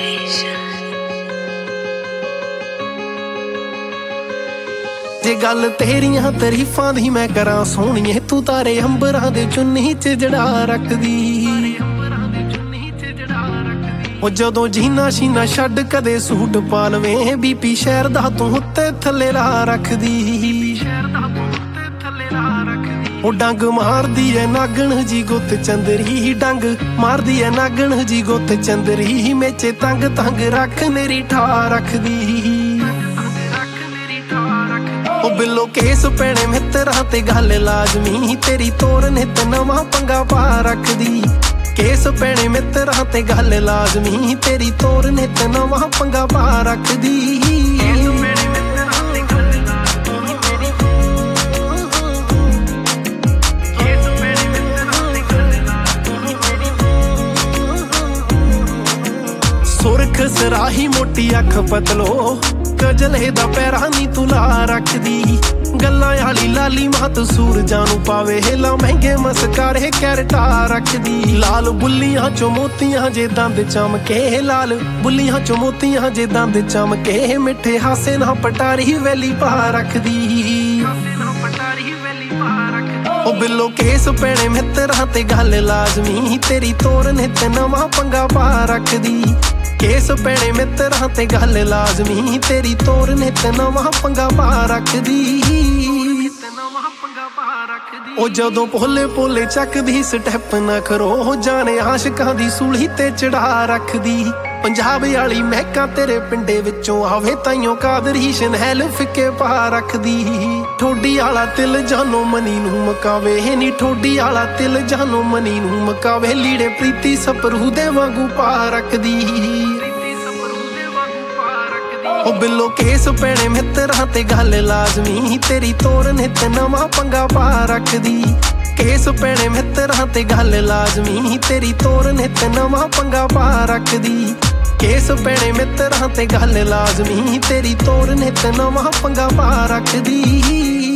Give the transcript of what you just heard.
जे गल तेरियां तारीफां दी मैं करां सोहणीए तू तारे अंबरां दे चुन्नी च जड़ा रखदी ओ जदों जीना शीना छड्ड कदे सूट पा लवें बीपी शहर दा तू उत्ते थल्ले ला रखदी ओ डंग मारदी ऐ नागण जी गुत्त चंदरी डंग मारदी ऐ नागण जी गुत्त चंदरी मेचे तंग तंग रख मेरी ठा रखदी ओ बिल्लो केस पैणे मित्तरां ते गल लाजमी तेरी तोर नित नवां पंगा पा रखदी केस पैणे मित्तरां ते गल लाजमी तेरी तोर नित नवां पंगा पा रखदी सुरख सराही मोटी अख पतलो कजले दा पैरा नी तुला रखदी गल्लां आली लाली मात सूरजां नू पावे हेला महंगे मस्कारे कैरटा रखदी लाल बुल्लियां चो मोतियां जे दंद चमके लाल बुल्लियां चो मोतियां जे दंद चमके मिठे हासे ना पटारी वेली पा रखदी ओ बिल्लो केस पैणे मित्तरां ते गल लाजमी तेरी तोर नित नवां पंगा पा रखदी केस पैणे मित्तरां ते गल लाजमी तेरी तोर नित नवां पंगा पा रखदी ओ जदों पोले पोले चकदी स्टैप ना करो जाने आशिकां दी सूली ते चढ़ा रखदी पंजाब वाली महका तेरे पिंडे विचों आवे ताइयों कादरी शनैल फिक्के पा रखदी ठोडी आला तिल जानो मनी नू मकावे नी ठोडी आला तिल जानो मनी नू मकावे लीड़े प्रीति सपरू दे वांगू पा रखदी ओ बिल्लो केस पैणे मित्तरां ते गल लाजमी तेरी तोर नित नवां पंगा पा रखदी केस पैणे मित्तरां ते गल लाजमी तेरी तोर नित नवां पंगा पा रखदी केस पैणे मित्तरां ते गल लाजमी तेरी तोर नित नवां पंगा पा रखदी